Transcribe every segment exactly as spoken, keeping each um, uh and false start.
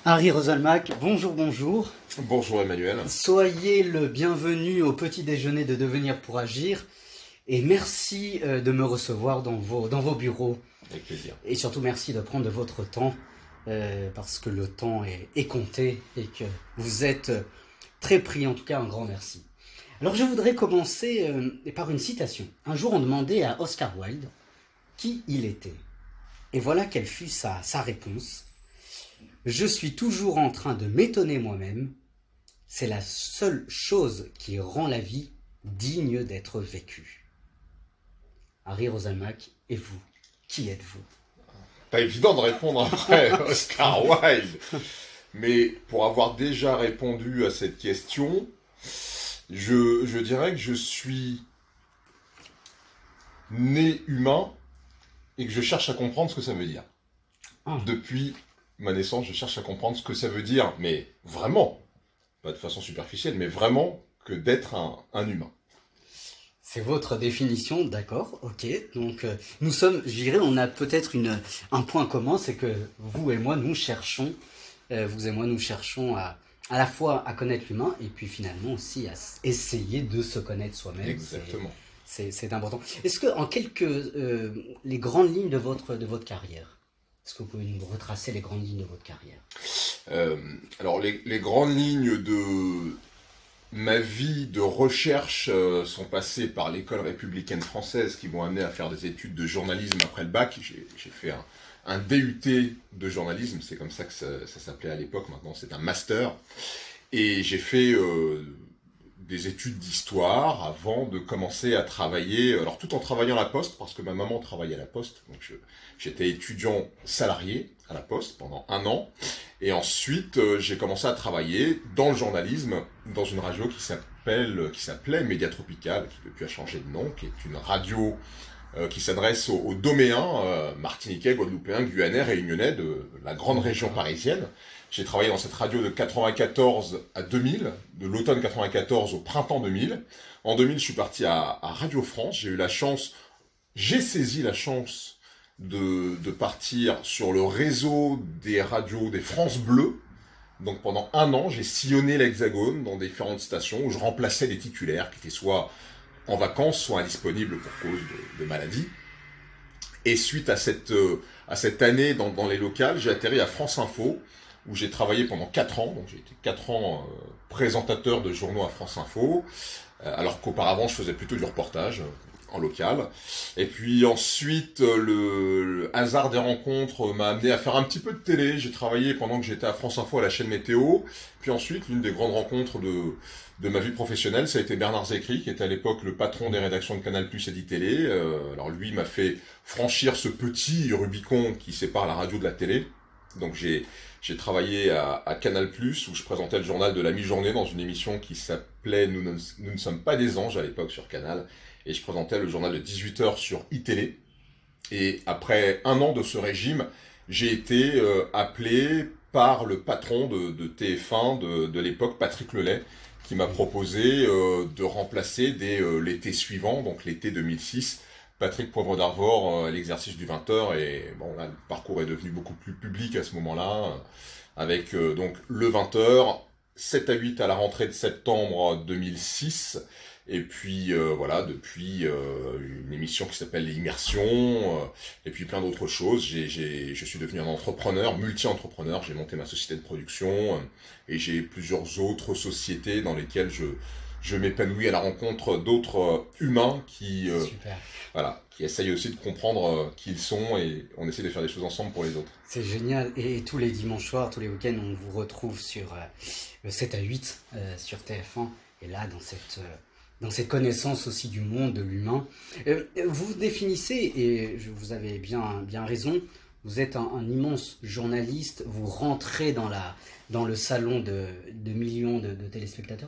Harry Roselmack, bonjour, bonjour. Bonjour Emmanuel. Soyez le bienvenu au petit déjeuner de Devenir pour Agir et merci de me recevoir dans vos, dans vos bureaux. Avec plaisir. Et surtout merci de prendre de votre temps euh, parce que le temps est, est compté et que vous êtes très pris, en tout cas un grand merci. Alors je voudrais commencer euh, par une citation. Un jour on demandait à Oscar Wilde qui il était. Et voilà quelle fut sa, sa réponse. Je suis toujours en train de m'étonner moi-même. C'est la seule chose qui rend la vie digne d'être vécue. Harry Roselmack, et vous, qui êtes-vous? Pas évident de répondre après Oscar Wilde. Mais pour avoir déjà répondu à cette question, je, je dirais que je suis né humain et que je cherche à comprendre ce que ça veut dire. Ah. Depuis ma naissance, je cherche à comprendre ce que ça veut dire, mais vraiment, pas de façon superficielle, mais vraiment que d'être un, un humain. C'est votre définition, d'accord, ok. Donc euh, nous sommes, je dirais, on a peut-être une, un point commun, c'est que vous et moi, nous cherchons, euh, vous et moi, nous cherchons à, à la fois à connaître l'humain et puis finalement aussi à essayer de se connaître soi-même. Exactement. C'est, c'est, c'est important. Est-ce que en quelques, euh, les grandes lignes de votre, de votre carrière, est-ce que vous pouvez nous retracer les grandes lignes de votre carrière? euh, Alors, les, les grandes lignes de ma vie de recherche euh, sont passées par l'école républicaine française qui m'ont amené à faire des études de journalisme après le bac. J'ai, j'ai fait un, un D U T de journalisme, c'est comme ça que ça, ça s'appelait à l'époque, maintenant c'est un master. Et j'ai fait euh, des études d'histoire avant de commencer à travailler, alors tout en travaillant à la Poste, parce que ma maman travaillait à la Poste, donc je, j'étais étudiant salarié à la Poste pendant un an, et ensuite euh, j'ai commencé à travailler dans le journalisme, dans une radio qui s'appelle, qui s'appelait Média Tropical, qui depuis a changé de nom, qui est une radio euh, qui s'adresse aux, aux doméens euh, martiniquais, guadeloupéens, guyanais, réunionnais de la grande région parisienne. J'ai travaillé dans cette radio de quatre-vingt-quatorze à deux mille, de l'automne quatre-vingt-quatorze au printemps deux mille. En deux mille, je suis parti à, à Radio France. J'ai eu la chance, j'ai saisi la chance de, de partir sur le réseau des radios des France Bleu. Donc pendant un an, j'ai sillonné l'Hexagone dans différentes stations où je remplaçais des titulaires qui étaient soit en vacances, soit indisponibles pour cause de, de maladie. Et suite à cette, euh, à cette année dans, dans les locales, j'ai atterri à France Info, où j'ai travaillé pendant quatre ans, donc j'ai été quatre ans euh, présentateur de journaux à France Info, euh, alors qu'auparavant je faisais plutôt du reportage euh, en local. Et puis ensuite, euh, le, le hasard des rencontres m'a amené à faire un petit peu de télé. J'ai travaillé pendant que j'étais à France Info à la chaîne Météo. Puis ensuite, l'une des grandes rencontres de, de ma vie professionnelle, ça a été Bernard Zecri, qui était à l'époque le patron des rédactions de Canal plus et d'I-Télé. Euh, alors lui m'a fait franchir ce petit Rubicon qui sépare la radio de la télé. Donc j'ai J'ai travaillé à, à Canal plus, où je présentais le journal de la mi-journée dans une émission qui s'appelait Nous ne, nous ne sommes pas des anges à l'époque sur Canal. Et je présentais le journal de dix-huit heures sur I-Télé. Et après un an de ce régime, j'ai été euh, appelé par le patron de, de T F un de, de l'époque, Patrick Lelay, qui m'a proposé euh, de remplacer dès euh, l'été suivant, donc l'été deux mille six, Patrick Poivre d'Arvor à l'exercice du vingt heures, et bon là le parcours est devenu beaucoup plus public à ce moment-là, avec euh, donc le vingt heures, sept à huit à la rentrée de septembre deux mille six, et puis euh, voilà, depuis euh, une émission qui s'appelle L'Immersion, euh, et puis plein d'autres choses. J'ai, j'ai, je suis devenu un entrepreneur, multi-entrepreneur, j'ai monté ma société de production, euh, et j'ai plusieurs autres sociétés dans lesquelles je... je m'épanouis à la rencontre d'autres euh, humains qui, euh, voilà, qui essayent aussi de comprendre euh, qui ils sont, et on essaie de faire des choses ensemble pour les autres. C'est génial. Et tous les dimanches soirs, tous les week-ends, on vous retrouve sur euh, sept à huit euh, sur T F un. Et là, dans cette, euh, dans cette connaissance aussi du monde, de l'humain. Euh, vous vous définissez, et je, vous avez bien, bien raison, vous êtes un, un immense journaliste, vous rentrez dans, la, dans le salon de, de millions de, de téléspectateurs.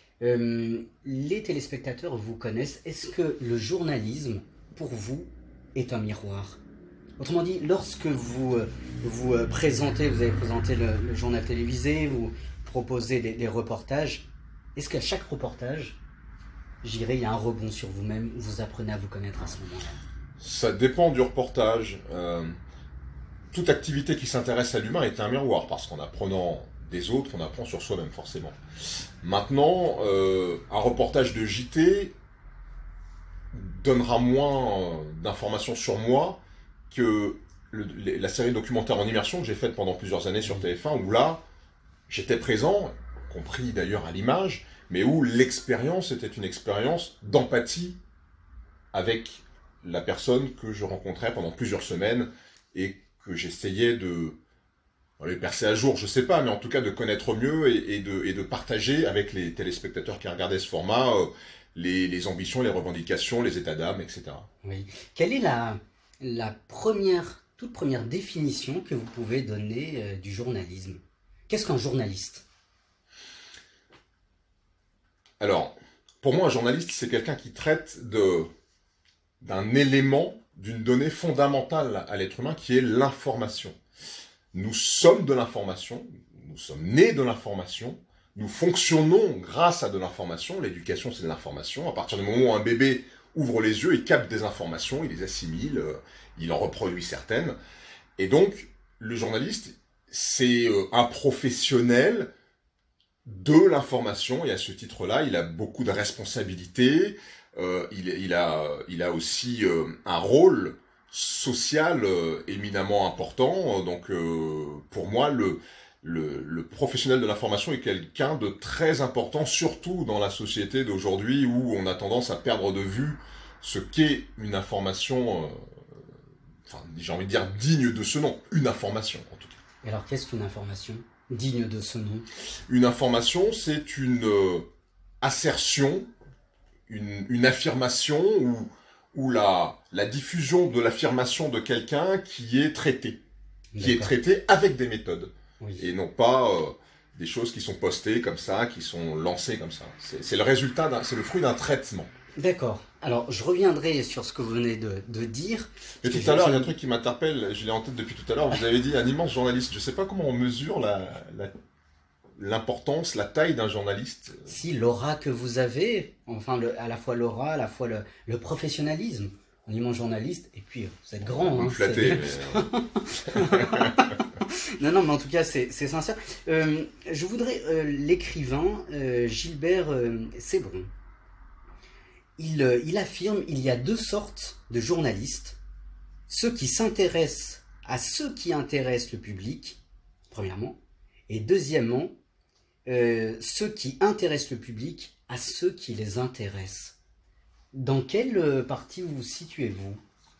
Euh, les téléspectateurs vous connaissent. Est-ce que le journalisme, pour vous, est un miroir? Autrement dit, lorsque vous euh, vous euh, présentez, vous avez présenté le, le journal télévisé, vous proposez des, des reportages, est-ce qu'à chaque reportage, j'irai, il y a un rebond sur vous-même, vous apprenez à vous connaître à ce moment-là? Ça dépend du reportage. Euh, toute activité qui s'intéresse à l'humain est un miroir, parce qu'en apprenant des autres, on apprend sur soi-même forcément. Maintenant, euh, un reportage de J T donnera moins d'informations sur moi que le, la série documentaire en immersion que j'ai faite pendant plusieurs années sur T F un, où là, j'étais présent, compris d'ailleurs à l'image, mais où l'expérience était une expérience d'empathie avec la personne que je rencontrais pendant plusieurs semaines et que j'essayais de les percer à jour, je sais pas, mais en tout cas de connaître mieux et, et, de, et de partager avec les téléspectateurs qui regardaient ce format euh, les, les ambitions, les revendications, les états d'âme, et cetera. Oui. Quelle est la, la première, toute première définition que vous pouvez donner euh, du journalisme? Qu'est-ce qu'un journaliste? Alors, pour moi, un journaliste, c'est quelqu'un qui traite de, d'un élément, d'une donnée fondamentale à l'être humain, qui est l'information. Nous sommes de l'information, nous sommes nés de l'information, nous fonctionnons grâce à de l'information, l'éducation c'est de l'information, à partir du moment où un bébé ouvre les yeux, il capte des informations, il les assimile, euh, il en reproduit certaines, et donc le journaliste c'est euh, un professionnel de l'information, et à ce titre-là, il a beaucoup de responsabilités, euh, il, il, a, il a aussi euh, un rôle social euh, éminemment important. Donc euh, pour moi, le, le, le professionnel de l'information est quelqu'un de très important, surtout dans la société d'aujourd'hui où on a tendance à perdre de vue ce qu'est une information, euh, enfin j'ai envie de dire digne de ce nom, une information en tout cas. Et alors qu'est-ce qu'une information digne de ce nom? Une information, c'est une euh, assertion, une, une affirmation ou, ou la, la diffusion de l'affirmation de quelqu'un qui est traité, qui est traité avec des méthodes, oui. Et non pas euh, des choses qui sont postées comme ça, qui sont lancées comme ça. C'est, c'est le résultat, d'un, c'est le fruit d'un traitement. D'accord. Alors, je reviendrai sur ce que vous venez de, de dire. Et tout à l'heure, il y a un truc qui m'interpelle, je l'ai en tête depuis tout à l'heure, vous avez dit un immense journaliste. Je ne sais pas comment on mesure la, la, l'importance, la taille d'un journaliste. Si, l'aura que vous avez, enfin le, à la fois l'aura, à la fois le, le professionnalisme. Un immense journaliste, et puis vous êtes grand. Vous hein, me flattez. Mais... non, non, mais en tout cas, c'est, c'est sincère. Euh, je voudrais, euh, l'écrivain euh, Gilbert euh, Cébron, il, euh, il affirme il y a deux sortes de journalistes. Ceux qui s'intéressent à ceux qui intéressent le public, premièrement, et deuxièmement, euh, ceux qui intéressent le public à ceux qui les intéressent. Dans quelle partie vous situez-vous?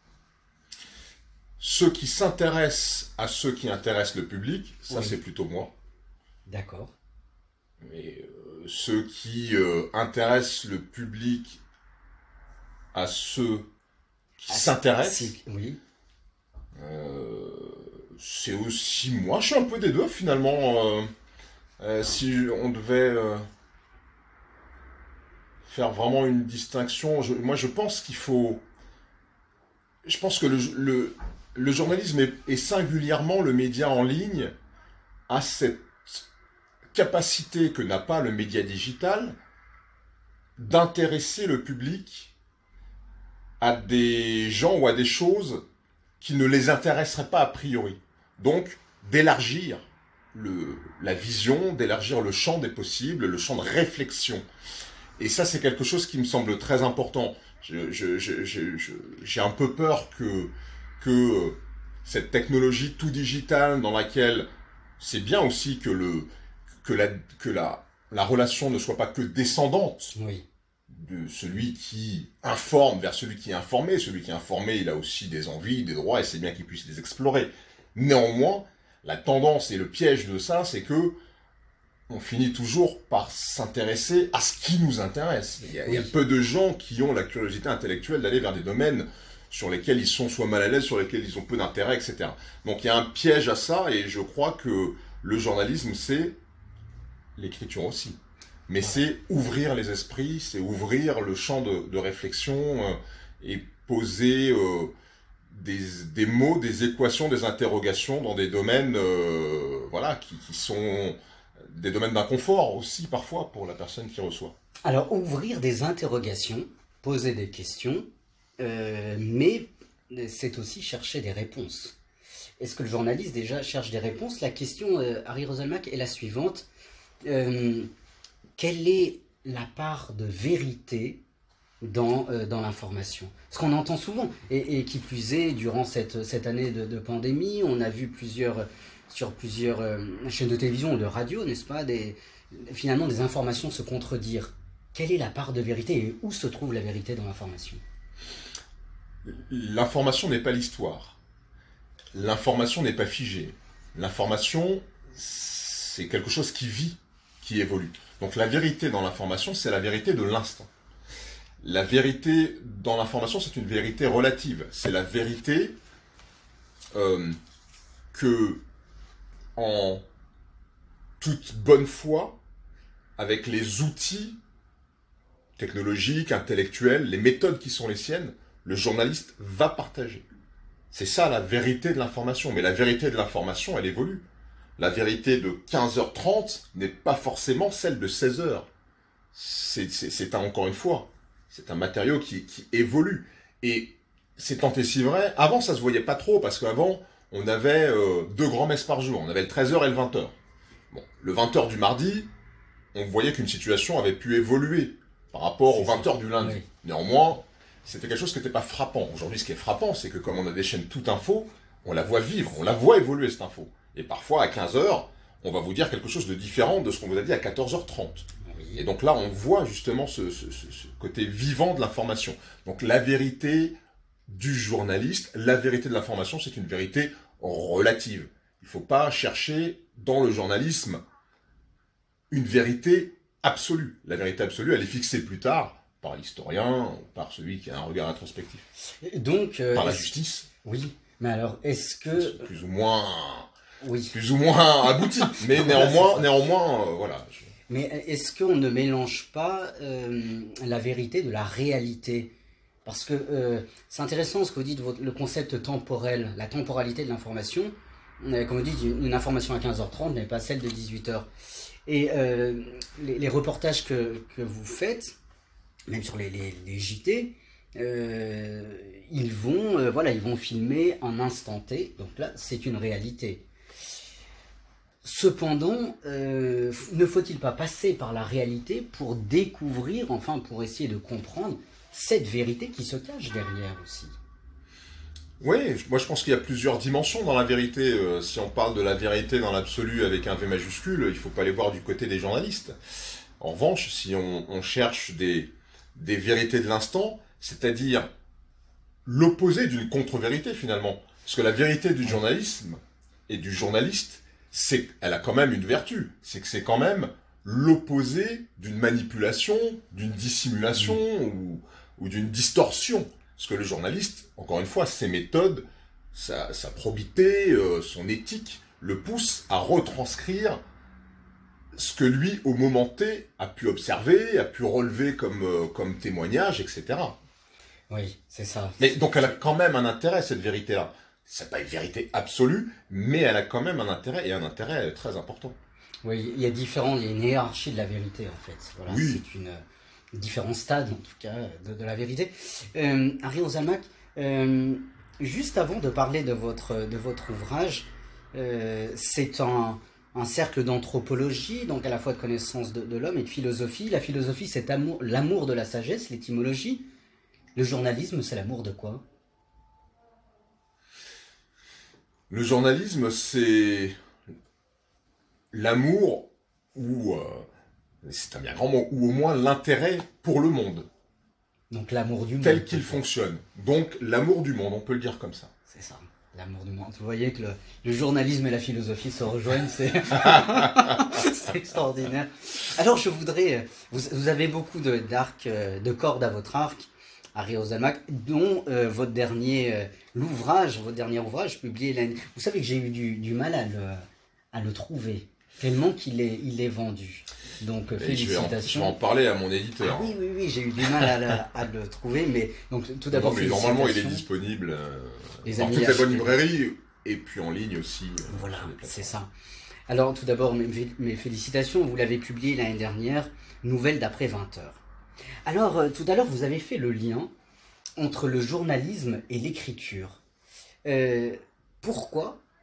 Ceux qui s'intéressent à ceux qui intéressent le public, ça oui. C'est plutôt moi. D'accord. Mais euh, ceux qui euh, intéressent le public à ceux qui ah, s'intéressent, si, oui. euh, c'est aussi moi. Je suis un peu des deux finalement. Euh, euh, si on devait euh, faire vraiment une distinction, je, moi je pense qu'il faut... Je pense que le, le, le journalisme est, et singulièrement le média en ligne a cette capacité que n'a pas le média digital d'intéresser le public à des gens ou à des choses qui ne les intéresseraient pas a priori. Donc, d'élargir le, la vision, d'élargir le champ des possibles, le champ de réflexion. Et ça, c'est quelque chose qui me semble très important. Je, je, je, je, je, j'ai un peu peur que, que cette technologie tout digitale dans laquelle c'est bien aussi que, le, que, la, que la, la relation ne soit pas que descendante. Oui. De celui qui informe vers celui qui est informé. Celui qui est informé, il a aussi des envies, des droits, et c'est bien qu'il puisse les explorer. Néanmoins, la tendance et le piège de ça, c'est que on finit toujours par s'intéresser à ce qui nous intéresse. Il y a, oui. il y a peu de gens qui ont la curiosité intellectuelle d'aller vers des domaines sur lesquels ils sont soit mal à l'aise, sur lesquels ils ont peu d'intérêt, et cetera. Donc il y a un piège à ça, et je crois que le journalisme, c'est l'écriture aussi. Mais c'est ouvrir les esprits, c'est ouvrir le champ de, de réflexion euh, et poser euh, des, des mots, des équations, des interrogations dans des domaines euh, voilà, qui, qui sont des domaines d'inconfort aussi parfois pour la personne qui reçoit. Alors ouvrir des interrogations, poser des questions, euh, mais c'est aussi chercher des réponses. est-ce que le journaliste déjà cherche des réponses? La question, euh, Harry Roselmack, est la suivante. Euh, quelle est la part de vérité dans, euh, dans l'information? Ce qu'on entend souvent, et, et qui plus est, durant cette, cette année de, de pandémie, on a vu plusieurs, sur plusieurs euh, chaînes de télévision ou de radio, n'est-ce pas, des, finalement des informations se contredire. Quelle est la part de vérité et où se trouve la vérité dans l'information? L'information n'est pas l'histoire. L'information n'est pas figée. L'information, c'est quelque chose qui vit, qui évolue. Donc la vérité dans l'information, c'est la vérité de l'instant. La vérité dans l'information, c'est une vérité relative. C'est la vérité euh, que, en toute bonne foi, avec les outils technologiques, intellectuels, les méthodes qui sont les siennes, le journaliste va partager. C'est ça la vérité de l'information. Mais la vérité de l'information, elle évolue. La vérité de quinze heures trente n'est pas forcément celle de seize heures. C'est, c'est, c'est un, encore une fois, c'est un matériau qui, qui évolue. Et c'est tant et si vrai. Avant, ça se voyait pas trop, parce qu'avant, on avait euh, deux grands-messes par jour. On avait le treize heures et le vingt heures. Bon, le vingt heures du mardi, on voyait qu'une situation avait pu évoluer par rapport aux vingt heures du lundi. Oui. Néanmoins, c'était quelque chose qui n'était pas frappant. Aujourd'hui, ce qui est frappant, c'est que comme on a des chaînes toute info, on la voit vivre, on la voit évoluer, cette info. Et parfois, à quinze heures, on va vous dire quelque chose de différent de ce qu'on vous a dit à quatorze heures trente. Oui. Et donc là, on voit justement ce, ce, ce, ce côté vivant de l'information. Donc la vérité du journaliste, la vérité de l'information, c'est une vérité relative. Il ne faut pas chercher dans le journalisme une vérité absolue. La vérité absolue, elle est fixée plus tard par l'historien, par celui qui a un regard introspectif. Donc, euh, par la justice. Oui, mais alors, est-ce que... Plus ou moins... Oui. Plus ou moins abouti, mais voilà, néanmoins, néanmoins euh, voilà. Je... Mais est-ce qu'on ne mélange pas euh, la vérité de la réalité? Parce que euh, c'est intéressant ce que vous dites, votre, le concept temporel, la temporalité de l'information. Euh, comme vous dites, une, une information à quinze heures trente n'est pas celle de dix-huit heures. Et euh, les, les reportages que, que vous faites, même sur les, les, les J T, euh, ils vont, euh, voilà, ils vont filmer un instant T. Donc là, c'est une réalité. Cependant, euh, ne faut-il pas passer par la réalité pour découvrir, enfin pour essayer de comprendre cette vérité qui se cache derrière aussi? Oui, moi je pense qu'il y a plusieurs dimensions dans la vérité. Euh, si on parle de la vérité dans l'absolu avec un V majuscule, il ne faut pas aller voir du côté des journalistes. En revanche, si on, on cherche des, des vérités de l'instant, c'est-à-dire l'opposé d'une contre-vérité finalement. Parce que la vérité du journalisme et du journaliste, c'est, elle a quand même une vertu. C'est que c'est quand même l'opposé d'une manipulation, d'une dissimulation mmh. ou, ou d'une distorsion. Parce que le journaliste, encore une fois, ses méthodes, sa, sa probité, euh, son éthique, le poussent à retranscrire ce que lui, au moment T, a pu observer, a pu relever comme, euh, comme témoignage, et cetera. Oui, c'est ça. Mais donc elle a quand même un intérêt, cette vérité-là. C'est pas une vérité absolue, mais elle a quand même un intérêt, et un intérêt très important. Oui, il y a différents, il y a une hiérarchie de la vérité, en fait. Voilà, oui. C'est une... différents stades, en tout cas, de, de la vérité. Euh, Harry Roselmack, euh, juste avant de parler de votre, de votre ouvrage, euh, c'est un, un cercle d'anthropologie, donc à la fois de connaissance de, de l'homme et de philosophie. La philosophie, c'est amour, l'amour de la sagesse, l'étymologie. Le journalisme, c'est l'amour de quoi? Le journalisme, c'est l'amour ou... Euh... c'est un bien grand mot, ou au moins l'intérêt pour le monde. Donc l'amour du monde. Tel qu'il fonctionne. Donc l'amour du monde, on peut le dire comme ça. C'est ça, l'amour du monde. Vous voyez que le, le journalisme et la philosophie se rejoignent, c'est, c'est extraordinaire. Alors je voudrais, vous, vous avez beaucoup de, d'arcs, de cordes à votre arc, Harry Roselmack, dont euh, votre dernier, euh, l'ouvrage, votre dernier ouvrage publié l'année. Vous savez que j'ai eu du, du mal à le, à le trouver, tellement qu'il est, il est vendu. Donc, félicitations. Je vais, en, je vais en parler à mon éditeur. Ah, oui, oui, oui, j'ai eu du mal à, la, à le trouver, mais donc tout d'abord, non, mais normalement, il est disponible euh, dans toutes les bonnes librairies et puis en ligne aussi. Euh, voilà, c'est ça. Alors, tout d'abord, mes, mes félicitations, vous l'avez publié l'année dernière, Nouvelles d'après vingt heures. Alors, euh, tout à l'heure, vous avez fait le lien entre le journalisme et l'écriture. Euh, pourquoi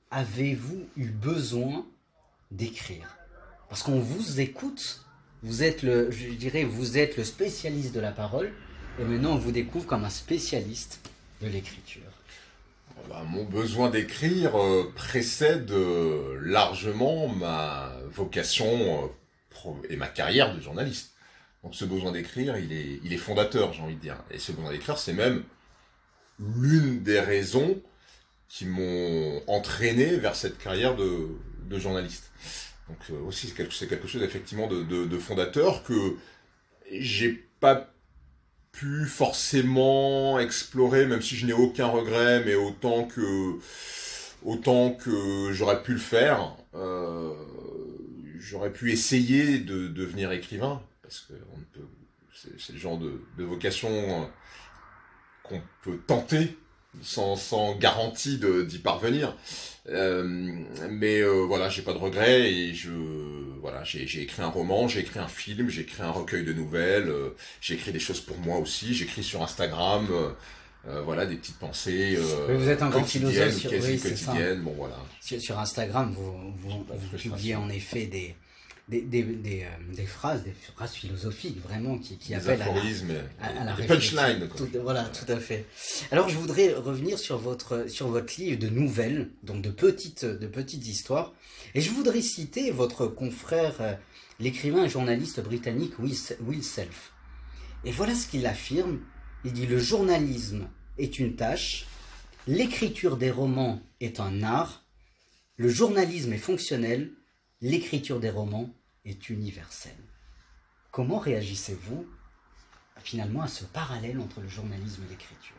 avez-vous eu besoin d'écrire? Parce qu'on vous écoute, vous êtes le, je dirais, vous êtes le spécialiste de la parole, et maintenant on vous découvre comme un spécialiste de l'écriture. Bah, mon besoin d'écrire euh, précède euh, largement ma vocation euh, pro- et ma carrière de journaliste. Donc ce besoin d'écrire, il est, il est fondateur, j'ai envie de dire. Et ce besoin d'écrire, c'est même l'une des raisons qui m'ont entraîné vers cette carrière de, de journaliste. Donc euh, aussi, c'est quelque, c'est quelque chose effectivement de, de, de fondateur que j'ai pas pu forcément explorer, même si je n'ai aucun regret, mais autant que autant que j'aurais pu le faire, euh, j'aurais pu essayer de devenir écrivain, parce que on ne peut, c'est, c'est le genre de, de vocation qu'on peut tenter sans, sans garantie de, d'y parvenir. Euh, mais euh, voilà, j'ai pas de regrets et je voilà, j'ai, j'ai écrit un roman, j'ai écrit un film, j'ai écrit un recueil de nouvelles, euh, j'ai écrit des choses pour moi aussi, j'écris sur Instagram, euh, euh, voilà, des petites pensées euh, Mais vous êtes un grand quotidiennes philosophe ou sur, quasi oui, c'est ça. quotidiennes, bon voilà. Sur, sur Instagram, vous, vous, J'ai pas de vous frustration. publiez en effet des, des, des, des, euh, des phrases, des phrases philosophiques vraiment qui, qui Des appellent à la, aphorismes, à, à la des réflexion. punchlines, quoi. Tout- voilà, tout à fait. Alors, je voudrais revenir sur votre, sur votre livre de nouvelles, donc de petites, de petites histoires. Et je voudrais citer votre confrère, euh, l'écrivain et journaliste britannique Will, Will Self. Et voilà ce qu'il affirme. Il dit: le journalisme est une tâche, l'écriture des romans est un art, le journalisme est fonctionnel, l'écriture des romans est universelle. Comment réagissez-vous finalement à ce parallèle entre le journalisme et l'écriture?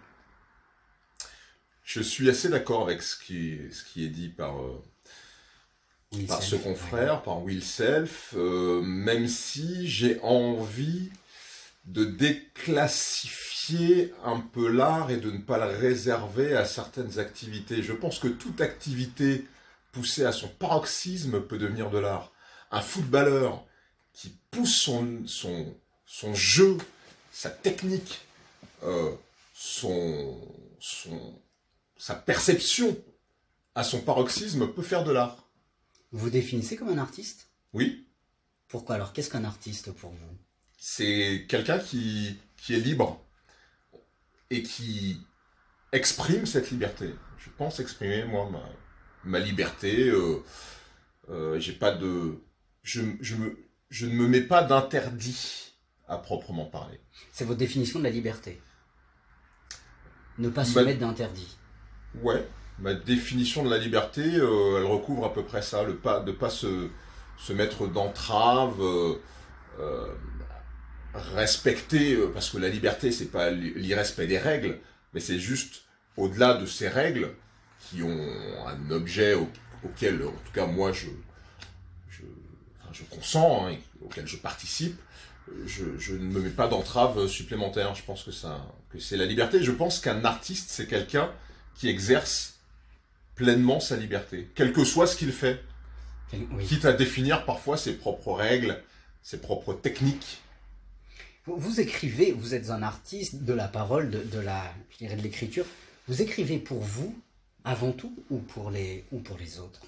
Je suis assez d'accord avec ce qui, ce qui est dit par, euh, Will par Self, ce confrère, par Will Self, euh, même si j'ai envie de déclassifier un peu l'art et de ne pas le réserver à certaines activités. Je pense que toute activité poussée à son paroxysme peut devenir de l'art. Un footballeur qui pousse son, son, son jeu, sa technique, euh, son, son, sa perception à son paroxysme peut faire de l'art. Vous vous définissez comme un artiste? Oui, Pourquoi alors? Qu'est-ce qu'un artiste pour vous? c'est quelqu'un qui, qui est libre et qui exprime cette liberté. Je pense exprimer, moi, ma, ma liberté. Euh, euh, j'ai pas de... Je, je, me, je ne me mets pas d'interdit à proprement parler. C'est votre définition de la liberté. Ne pas se Bah- mettre d'interdit. Ouais, ma définition de la liberté, euh, elle recouvre à peu près ça, le pas, de pas se, se mettre d'entrave, euh, euh, respecter, euh, parce que la liberté, c'est pas l'irrespect des règles, mais c'est juste au-delà de ces règles qui ont un objet au- auquel, en tout cas, moi, je, je, enfin, je consens, hein, et auquel je participe. Je, je ne me mets pas d'entrave supplémentaire. Je pense que, ça, que c'est la liberté. Je pense qu'un artiste, c'est quelqu'un qui exerce pleinement sa liberté, quel que soit ce qu'il fait, Oui. quitte à définir parfois ses propres règles, ses propres techniques. Vous, vous écrivez, vous êtes un artiste de la parole, de, de la, je dirais de l'écriture. Vous écrivez pour vous avant tout ou pour les, ou pour les autres?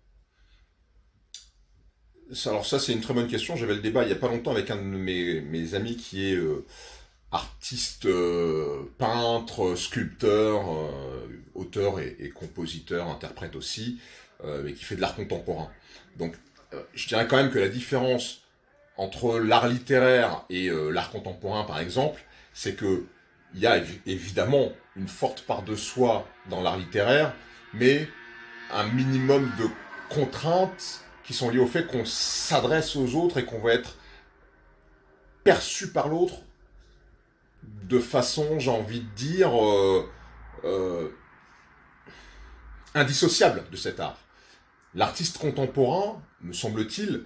Alors ça, c'est une très bonne question. J'avais le débat il n'y a pas longtemps avec un de mes, mes amis qui est euh, artiste, euh, peintre, sculpteur, euh, auteur et, et compositeur, interprète aussi, euh, et qui fait de l'art contemporain. Donc, euh, je dirais quand même que la différence entre l'art littéraire et euh, l'art contemporain, par exemple, c'est que il y a évi- évidemment une forte part de soi dans l'art littéraire, mais un minimum de contraintes qui sont liées au fait qu'on s'adresse aux autres et qu'on va être perçu par l'autre de façon, j'ai envie de dire, euh, euh, indissociable de cet art. L'artiste contemporain, me semble-t-il,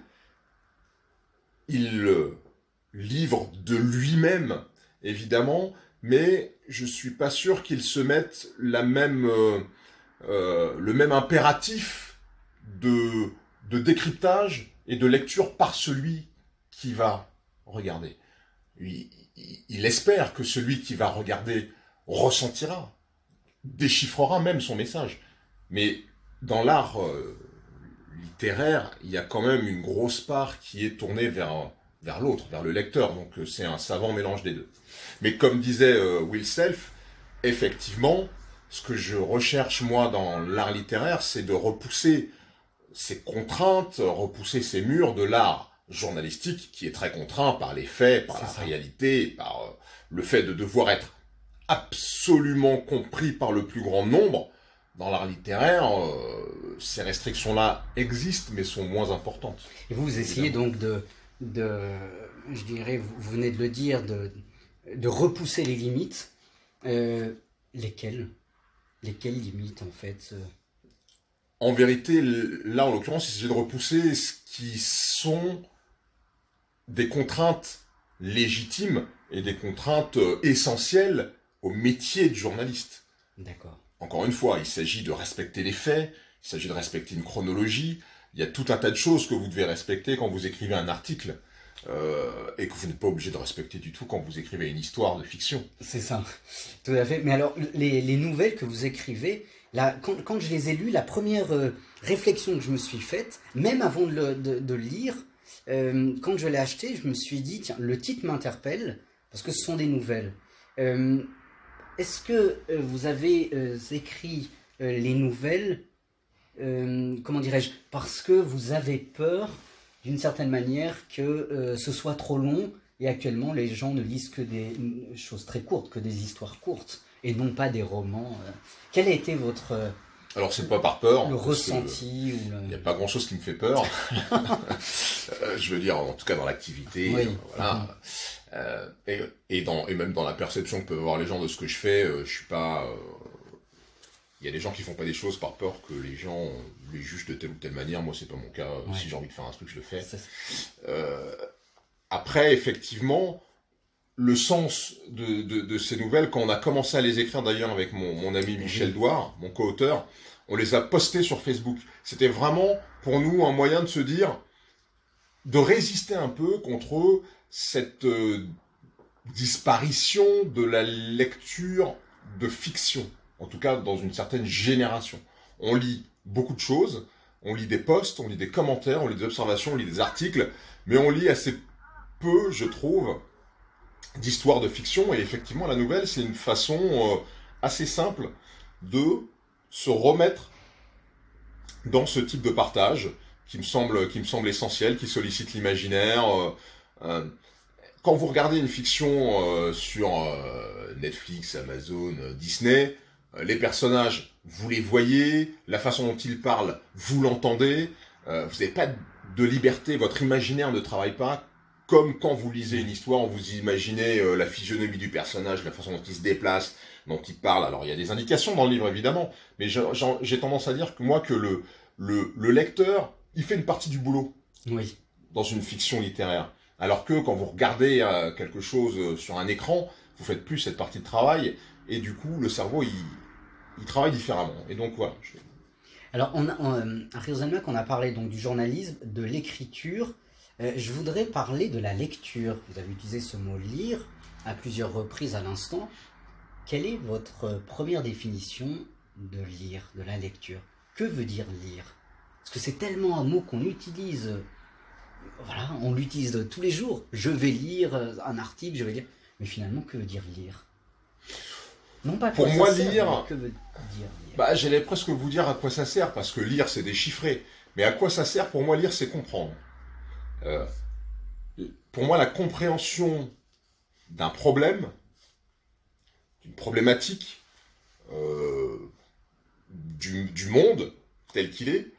il euh, livre de lui-même, évidemment, mais je suis pas sûr qu'il se mette la même, euh, euh, le même impératif de, de décryptage et de lecture par celui qui va regarder. Il, il, il espère que celui qui va regarder ressentira, déchiffrera même son message. Mais dans l'art euh, littéraire, il y a quand même une grosse part qui est tournée vers, vers l'autre, vers le lecteur. Donc euh, c'est un savant mélange des deux. Mais comme disait euh, Will Self, effectivement, ce que je recherche moi dans l'art littéraire, c'est de repousser ces contraintes, repousser ces murs de l'art journalistique qui est très contraint par les faits, par C'est la ça. réalité, par euh, le fait de devoir être absolument compris par le plus grand nombre. Dans l'art littéraire, euh, ces restrictions-là existent, mais sont moins importantes. Et vous, vous essayez Évidemment. donc de, de, je dirais, vous, vous venez de le dire, de, de repousser les limites. Euh, lesquelles Lesquelles limites, en fait euh En vérité, là, en l'occurrence, il s'agit de repousser ce qui sont des contraintes légitimes et des contraintes euh, essentielles au métier de journaliste. D'accord. Encore une fois, il s'agit de respecter les faits, il s'agit de respecter une chronologie. Il y a tout un tas de choses que vous devez respecter quand vous écrivez un article euh, et que vous n'êtes pas obligé de respecter du tout quand vous écrivez une histoire de fiction. C'est ça, tout à fait. Mais alors, les, les nouvelles que vous écrivez, là, quand, quand je les ai lues, la première euh, réflexion que je me suis faite, même avant de le, de, de le lire, euh, quand je l'ai acheté, je me suis dit, tiens, le titre m'interpelle, parce que ce sont des nouvelles. Euh, est-ce que euh, vous avez euh, écrit euh, les nouvelles, euh, comment dirais-je, parce que vous avez peur, d'une certaine manière, que euh, ce soit trop long, et actuellement, les gens ne lisent que des choses très courtes, que des histoires courtes, et non pas des romans. euh. Quel a été votre euh, Alors, c'est pas par peur. le parce que ressenti ou Il n'y a le... pas grand-chose qui me fait peur. Euh, je veux dire, en tout cas dans l'activité, Oui. euh, voilà. Euh, et, et, dans, et même dans la perception que peuvent avoir les gens de ce que je fais, euh, je suis pas... euh, Il y a des gens qui font pas des choses par peur que les gens euh, les jugent de telle ou telle manière. Moi, c'est pas mon cas. Ouais. Si j'ai envie de faire un truc, je le fais. C'est- Euh, après, effectivement, le sens de, de, de ces nouvelles, quand on a commencé à les écrire d'ailleurs avec mon, mon ami Michel Oui. Douard, mon co-auteur, on les a postées sur Facebook. C'était vraiment pour nous un moyen de se dire, de résister un peu contre cette euh, disparition de la lecture de fiction, en tout cas dans une certaine génération. On lit beaucoup de choses, on lit des posts, on lit des commentaires, on lit des observations, on lit des articles, mais on lit assez peu, je trouve, d'histoires de fiction, et effectivement la nouvelle c'est une façon euh, assez simple de se remettre dans ce type de partage qui me semble, qui me semble essentiel, qui sollicite l'imaginaire. Euh, euh, quand vous regardez une fiction euh, sur euh, Netflix, Amazon, euh, Disney, euh, les personnages, vous les voyez, la façon dont ils parlent, vous l'entendez, euh, vous n'avez pas de liberté, votre imaginaire ne travaille pas comme quand vous lisez une histoire, vous imaginez euh, la physionomie du personnage, la façon dont il se déplace, dont il parle. Alors il y a des indications dans le livre évidemment, mais j'ai tendance à dire que moi que le, le, le lecteur, il fait une partie du boulot Oui. dans une fiction littéraire. Alors que quand vous regardez euh, quelque chose euh, sur un écran, vous faites plus cette partie de travail, et du coup le cerveau il, il travaille différemment. Et donc voilà. Je... Alors, on a, on, à Rioselmac, on a parlé donc du journalisme, de l'écriture. Euh, je voudrais parler de la lecture. Vous avez utilisé ce mot lire à plusieurs reprises à l'instant. Quelle est votre première définition de lire, de la lecture? Que veut dire lire? Parce que c'est tellement un mot qu'on utilise, euh, voilà, on l'utilise tous les jours. Je vais lire un article, je vais lire. Mais finalement, que veut dire lire? Non pas à Pour quoi moi, ça sert, lire- mais que veut dire lire? Bah, j'allais presque vous dire à quoi ça sert, parce que lire c'est déchiffrer. Mais à quoi ça sert? Pour moi, lire c'est comprendre. Euh, pour moi, la compréhension d'un problème, d'une problématique, euh, du, du monde tel qu'il est,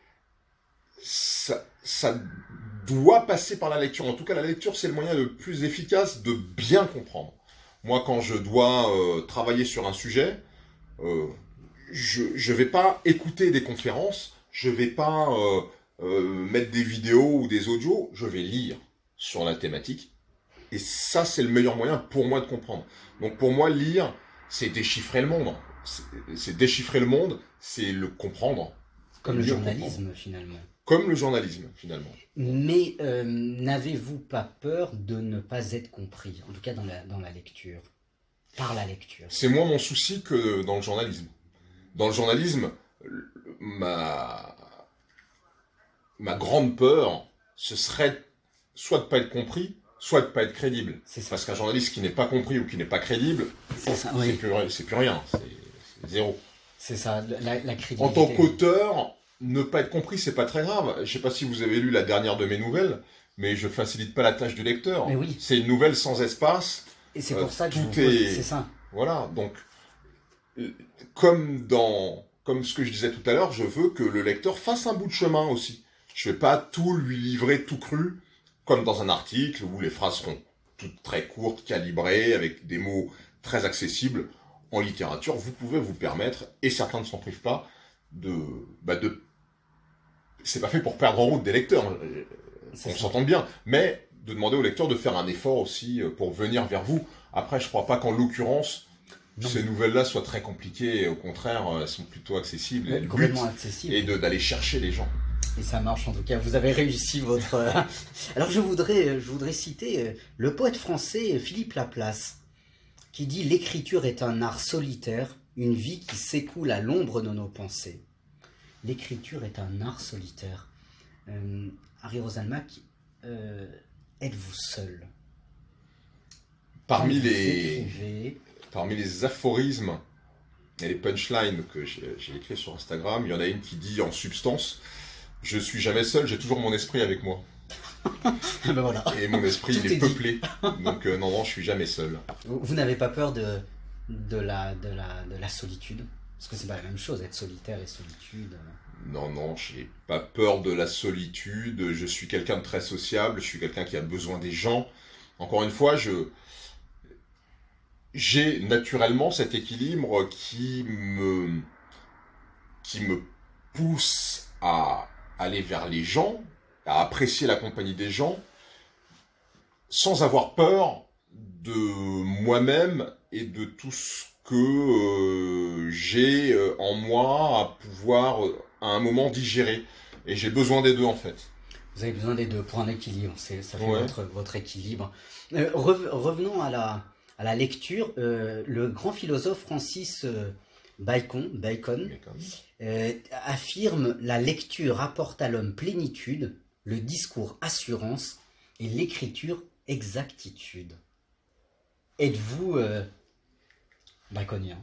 ça, ça doit passer par la lecture. En tout cas, la lecture, c'est le moyen le plus efficace de bien comprendre. Moi, quand je dois euh, travailler sur un sujet, euh, je ne vais pas écouter des conférences, je ne vais pas euh, euh, mettre des vidéos ou des audios, je vais lire sur la thématique. Et ça, c'est le meilleur moyen pour moi de comprendre. Donc pour moi, lire, c'est déchiffrer le monde. C'est déchiffrer le monde, c'est le comprendre. Comme le mieux journalisme, comprendre. finalement. Comme le journalisme, finalement. Mais euh, n'avez-vous pas peur de ne pas être compris, en tout cas dans la, dans la lecture, par la lecture? C'est moins mon souci que dans le journalisme. Dans le journalisme, ma, ma grande peur, ce serait soit de ne pas être compris, soit de ne pas être crédible. Parce qu'un journaliste qui n'est pas compris ou qui n'est pas crédible, c'est, ça, oui. c'est, plus, c'est plus rien, c'est, c'est zéro. C'est ça, la, la crédibilité. En tant qu'auteur, ne pas être compris, c'est pas très grave. Je ne sais pas si vous avez lu la dernière de mes nouvelles, mais je facilite pas la tâche du lecteur. Mais oui. C'est une nouvelle sans espace. Et c'est pour euh, ça que tout je est... c'est ça. Voilà, donc, comme dans... Comme ce que je disais tout à l'heure, je veux que le lecteur fasse un bout de chemin aussi. Je ne vais pas tout lui livrer tout cru, comme dans un article où les phrases seront toutes très courtes, calibrées, avec des mots très accessibles. En littérature, vous pouvez vous permettre, et certains ne s'en privent pas, de... Bah de... C'est pas fait pour perdre en route des lecteurs, on s'entend bien, mais de demander aux lecteurs de faire un effort aussi pour venir vers vous. Après, je crois pas qu'en l'occurrence, non. Ces nouvelles-là soient très compliquées, au contraire, elles sont plutôt accessibles. Oui, complètement accessibles. Et de, d'aller chercher les gens. Et ça marche en tout cas, vous avez réussi votre... Alors je voudrais, je voudrais citer le poète français Philippe Laplace, qui dit « L'écriture est un art solitaire, une vie qui s'écoule à l'ombre de nos pensées. » L'écriture est un art solitaire. Euh, Harry Rosalmack, euh, êtes-vous seul? Parmi les, écrivez... parmi les aphorismes et les punchlines que j'ai, j'ai écrits sur Instagram, il y en a une qui dit en substance « Je suis jamais seul, j'ai toujours mon esprit avec moi. » Ben voilà. Et mon esprit, il est, est peuplé. Donc euh, non, non, je suis jamais seul. Vous, vous n'avez pas peur de, de, la, de, la, de la solitude? Parce que c'est pas la même chose, être solitaire et solitude. Non, non, j'ai pas peur de la solitude. Je suis quelqu'un de très sociable. Je suis quelqu'un qui a besoin des gens. Encore une fois, je j'ai naturellement cet équilibre qui me qui me pousse à aller vers les gens, à apprécier la compagnie des gens, sans avoir peur de moi-même et de tout ce que euh, j'ai euh, en moi à pouvoir, euh, à un moment, digérer. Et j'ai besoin des deux, en fait. Vous avez besoin des deux pour un équilibre, c'est, ça fait ouais. votre, votre équilibre. Euh, revenons à la, à la lecture. Euh, le grand philosophe Francis euh, Bacon, Bacon, Bacon. Euh, affirme « La lecture apporte à l'homme plénitude, le discours assurance et l'écriture exactitude. » Êtes-vous euh, baconien?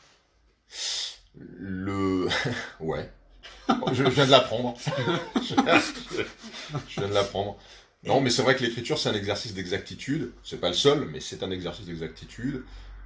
Le... ouais. Je, je viens de l'apprendre. je, je, je viens de l'apprendre. Non, mais c'est vrai que l'écriture, c'est un exercice d'exactitude. C'est pas le seul, mais c'est un exercice d'exactitude.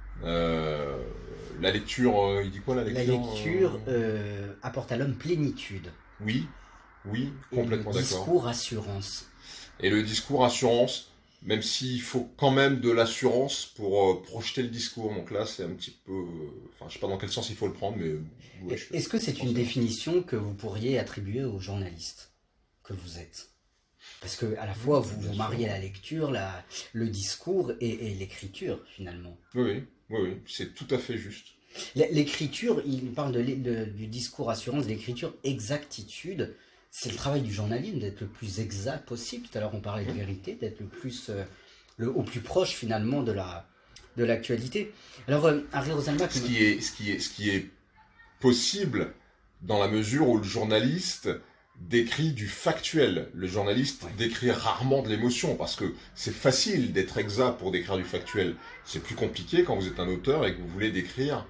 Euh, la lecture, euh, il dit quoi la lecture? La lecture euh, euh, apporte à l'homme plénitude. Oui, oui, complètement d'accord. Le discours assurance. Et le discours assurance, même s'il faut quand même de l'assurance pour euh, projeter le discours. Donc là, c'est un petit peu... Enfin, je sais pas dans quel sens il faut le prendre, mais... Ouais, je, Est-ce que c'est une définition que vous pourriez attribuer aux journalistes que vous êtes? Parce que à la fois, vous, vous mariez la lecture, la, le discours et, et l'écriture, finalement. Oui, oui, oui, oui, c'est tout à fait juste. L'écriture, il parle de, de, du discours assurance, de l'écriture exactitude. C'est le travail du journalisme d'être le plus exact possible. Tout à l'heure, on parlait de vérité, d'être le plus, euh, le, au plus proche finalement de la, de l'actualité. Alors, euh, Harry Rosalmack, ce qui est, ce qui est, ce qui est possible dans la mesure où le journaliste décrit du factuel. Le journaliste ouais. décrit rarement de l'émotion parce que c'est facile d'être exact pour décrire du factuel. C'est plus compliqué quand vous êtes un auteur et que vous voulez décrire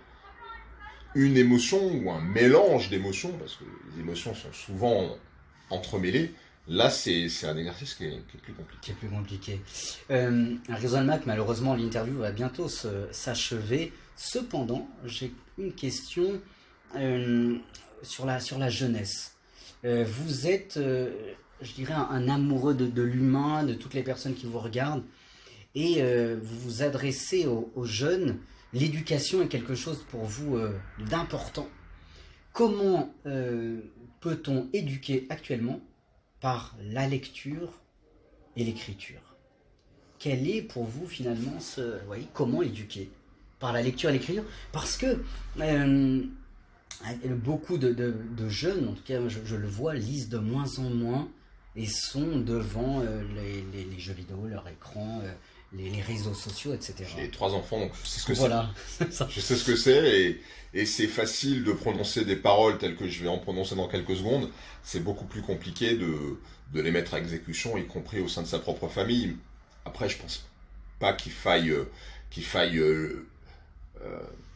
une émotion ou un mélange d'émotions, parce que les émotions sont souvent entremêlées. Là, c'est, c'est un exercice qui est, qui est plus compliqué. Qui est plus compliqué. Euh, Rosalmack, malheureusement, l'interview va bientôt se, s'achever. Cependant, j'ai une question euh, sur, la, sur la jeunesse. Euh, vous êtes, euh, je dirais, un, un amoureux de, de l'humain, de toutes les personnes qui vous regardent, et euh, vous vous adressez aux, aux jeunes. L'éducation est quelque chose pour vous euh, d'important. Comment euh, peut-on éduquer actuellement par la lecture et l'écriture? Quel est pour vous finalement ce... Oui, comment éduquer par la lecture et l'écriture? Parce que euh, beaucoup de, de, de jeunes, en tout cas je, je le vois, lisent de moins en moins et sont devant euh, les, les, les jeux vidéo, leur écran, euh, les, les réseaux sociaux, et cetera. J'ai trois enfants, donc je sais ce que voilà. c'est. Je sais ce que c'est, et, et c'est facile de prononcer des paroles telles que je vais en prononcer dans quelques secondes. C'est beaucoup plus compliqué de, de les mettre à exécution, y compris au sein de sa propre famille. Après, je pense pas qu'il faille, euh, qu'il faille euh, euh,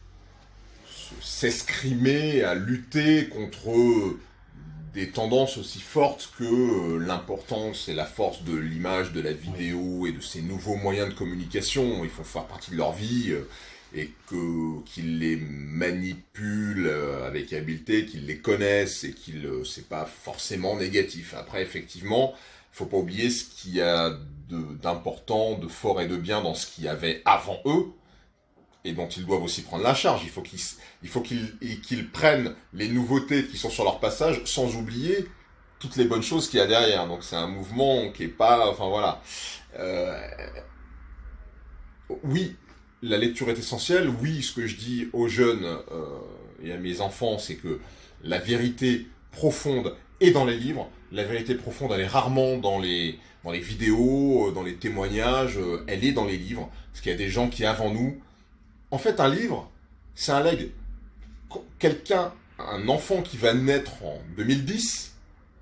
s'escrimer à lutter contre des tendances aussi fortes que euh, l'importance et la force de l'image, de la vidéo et de ces nouveaux moyens de communication. Il faut faire partie de leur vie euh, et que, qu'ils les manipulent euh, avec habileté, qu'ils les connaissent et qu'ils euh, c'est pas forcément négatif. Après, effectivement, il faut pas oublier ce qu'il y a de, d'important, de fort et de bien dans ce qu'il y avait avant eux, et dont ils doivent aussi prendre la charge. Il faut qu'ils, il faut qu'ils, qu'ils prennent les nouveautés qui sont sur leur passage, sans oublier toutes les bonnes choses qu'il y a derrière. Donc c'est un mouvement qui est pas... Enfin voilà. Euh, oui, la lecture est essentielle. Oui, ce que je dis aux jeunes euh, et à mes enfants, c'est que la vérité profonde est dans les livres. La vérité profonde, elle est rarement dans les, dans les vidéos, dans les témoignages. Elle est dans les livres. Parce qu'il y a des gens qui, avant nous... En fait, un livre, c'est un legs. Quelqu'un, un enfant qui va naître en deux mille dix,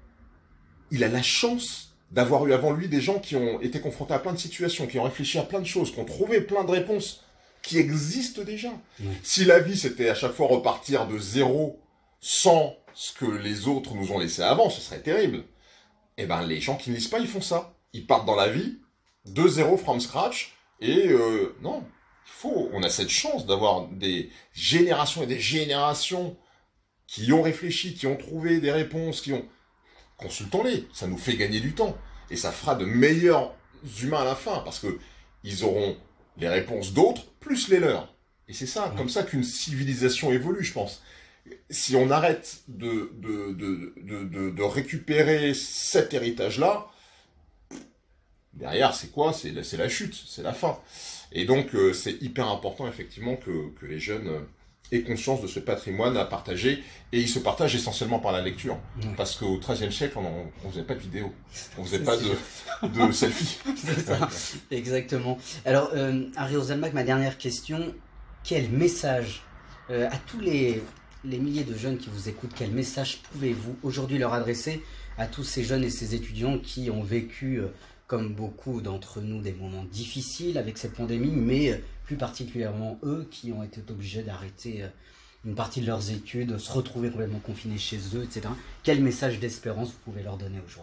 il a la chance d'avoir eu avant lui des gens qui ont été confrontés à plein de situations, qui ont réfléchi à plein de choses, qui ont trouvé plein de réponses qui existent déjà. Mmh. Si la vie, c'était à chaque fois repartir de zéro, sans ce que les autres nous ont laissé avant, ce serait terrible. Eh ben, les gens qui ne lisent pas, ils font ça. Ils partent dans la vie, de zéro from scratch, et euh, non... Il faut, on a cette chance d'avoir des générations et des générations qui ont réfléchi, qui ont trouvé des réponses, qui ont... Consultons-les, ça nous fait gagner du temps. Et ça fera de meilleurs humains à la fin, parce que ils auront les réponses d'autres, plus les leurs. Et c'est ça, mmh. comme ça qu'une civilisation évolue, je pense. Si on arrête de, de, de, de, de, de récupérer cet héritage-là, derrière, c'est quoi ? C'est la, c'est la chute, c'est la fin. Et donc, euh, c'est hyper important, effectivement, que, que les jeunes euh, aient conscience de ce patrimoine à partager. Et ils se partagent essentiellement par la lecture. Mmh. Parce qu'au treizième siècle, on ne faisait pas de vidéo. On ne faisait pas de, de selfie. C'est ça, exactement. Alors, euh, Harry Roselmack, ma dernière question. Quel message, euh, à tous les, les milliers de jeunes qui vous écoutent, quel message pouvez-vous aujourd'hui leur adresser à tous ces jeunes et ces étudiants qui ont vécu... Euh, comme beaucoup d'entre nous, des moments difficiles avec cette pandémie, mais plus particulièrement eux qui ont été obligés d'arrêter une partie de leurs études, se retrouver complètement confinés chez eux, et cetera. Quel message d'espérance vous pouvez leur donner aujourd'hui ?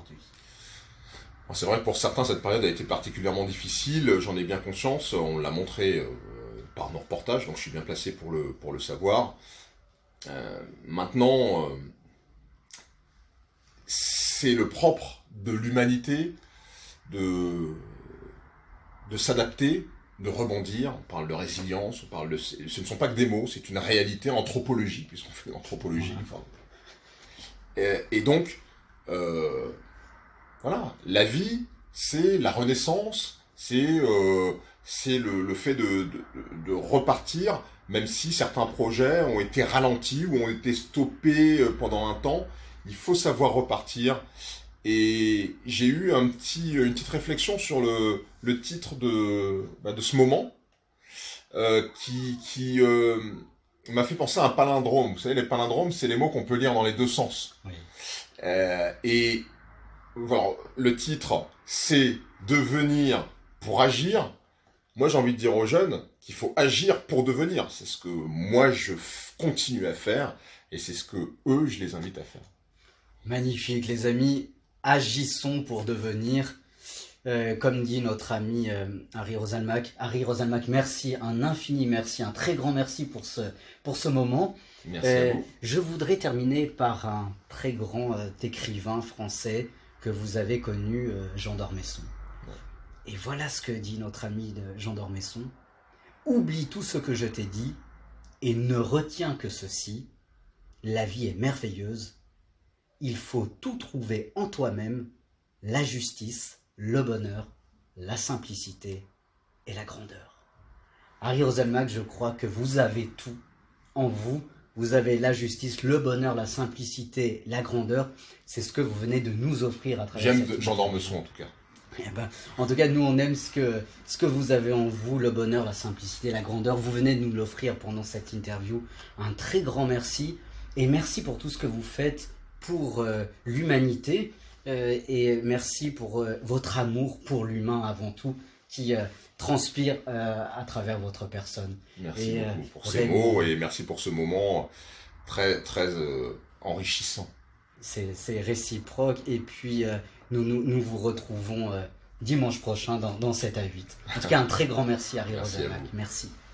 C'est vrai que pour certains, cette période a été particulièrement difficile, j'en ai bien conscience, on l'a montré euh, par nos reportages, donc je suis bien placé pour le, pour le savoir. Euh, maintenant, euh, c'est le propre de l'humanité de, de s'adapter, de rebondir. On parle de résilience, on parle de... Ce ne sont pas que des mots, c'est une réalité anthropologique, puisqu'on fait l'anthropologie. Enfin. Et, et donc, euh, voilà, la vie, c'est la renaissance, c'est, euh, c'est le, le fait de, de, de repartir, même si certains projets ont été ralentis ou ont été stoppés pendant un temps. Il faut savoir repartir. Et j'ai eu un petit, une petite réflexion sur le, le titre de, bah, de ce moment, euh, qui, qui euh, m'a fait penser à un palindrome. Vous savez, les palindromes, c'est les mots qu'on peut lire dans les deux sens. Oui. Euh, et voilà, le titre, c'est « Devenir pour agir ». Moi, j'ai envie de dire aux jeunes qu'il faut agir pour devenir. C'est ce que moi, je continue à faire, et c'est ce que eux, je les invite à faire. Magnifique, les amis. Agissons pour devenir, euh, comme dit notre ami euh, Harry Roselmack. Harry Roselmack, merci, un infini merci, un très grand merci pour ce, pour ce moment. Merci euh, à vous. Je voudrais terminer par un très grand euh, écrivain français que vous avez connu, euh, Jean d'Ormesson. Ouais. Et voilà ce que dit notre ami de Jean d'Ormesson. Oublie tout ce que je t'ai dit et ne retiens que ceci. La vie est merveilleuse. Il faut tout trouver en toi-même, la justice, le bonheur, la simplicité et la grandeur. Harry Roselmack, je crois que vous avez tout en vous. Vous avez la justice, le bonheur, la simplicité, la grandeur. C'est ce que vous venez de nous offrir à travers J'aime cette Jean d'Ormesson en tout cas. Eh ben, en tout cas, nous, on aime ce que, ce que vous avez en vous, le bonheur, la simplicité, la grandeur. Vous venez de nous l'offrir pendant cette interview. Un très grand merci. Et merci pour tout ce que vous faites pour euh, l'humanité. Euh, et merci pour euh, votre amour pour l'humain avant tout, qui euh, transpire euh, à travers votre personne. Merci et, beaucoup euh, pour ces mots et merci pour ce moment très, très euh, enrichissant. C'est réciproque. Et puis, euh, nous, nous, nous vous retrouvons euh, dimanche prochain dans, dans sept à huit. En tout cas, un très grand merci à Harry Roselmack. Merci.